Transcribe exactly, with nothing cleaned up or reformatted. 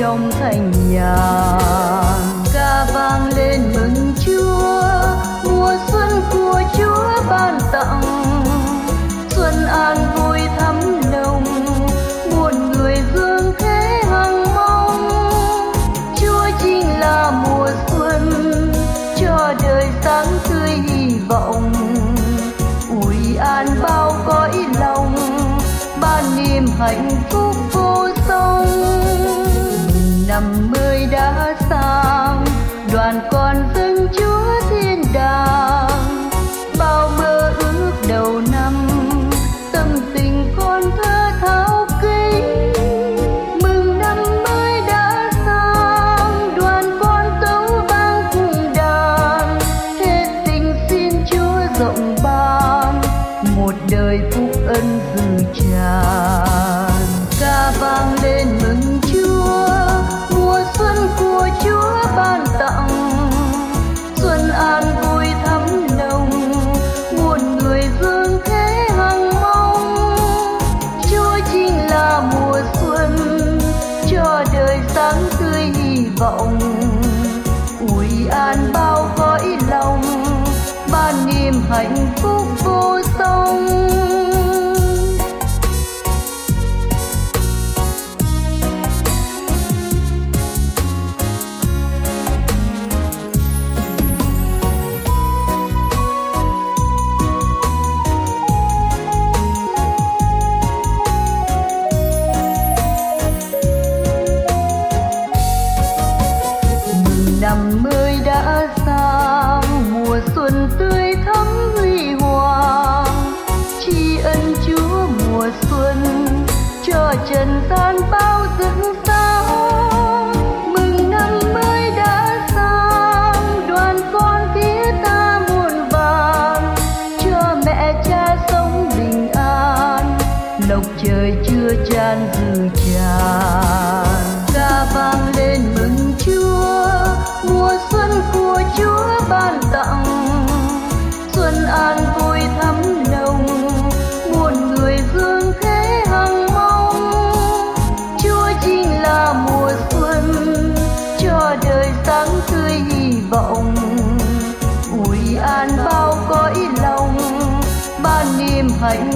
trong thành nhàn. Ca vang lên mừng Chúa, mùa xuân của Chúa ban tặng. Xuân an vui thắm nồng, muôn người dương thế hằng mong. Chúa chính là mùa xuân, cho đời sáng tươi hy vọng. Ủi an bao cõi lòng, ban niềm hạnh phúc vô song. Năm mới đã sang, đoàn con dâng Chúa thiên đàng. Bao mơ ước đầu năm, tâm tình con thơ thao kinh. Mừng năm mới đã sang, đoàn con tấu vang cùng đàn. Hết tình xin Chúa rộng ban, một đời phúc ân dư tràn. Ca vang lên mừng Chúa, mùa xuân của Chúa ban tặng. Xuân an vui thắm nồng, muôn người dương thế hằng mong. Chúa chính là mùa xuân, cho đời sáng tươi hy vọng. Ủi an bao cõi lòng, ban niềm hạnh phúc vô song. Năm mới đã sang, mùa xuân tươi thắm huy hoàng. Tri ân Chúa mùa xuân, cho trần gian bao rực sáng. Mừng năm mới đã sang, đoàn con phía ta muôn vàn. Cho mẹ cha sống bình an, lộc trời chưa chan dư tràn. Ca vang lên mừng Chúa, mùa xuân của Chúa ban tặng. Xuân an vui thắm nồng, muôn người dương thế hằng mong. Chúa chính là mùa xuân, cho đời sáng tươi hy vọng. Ủi an bao cõi lòng, ban niềm hạnh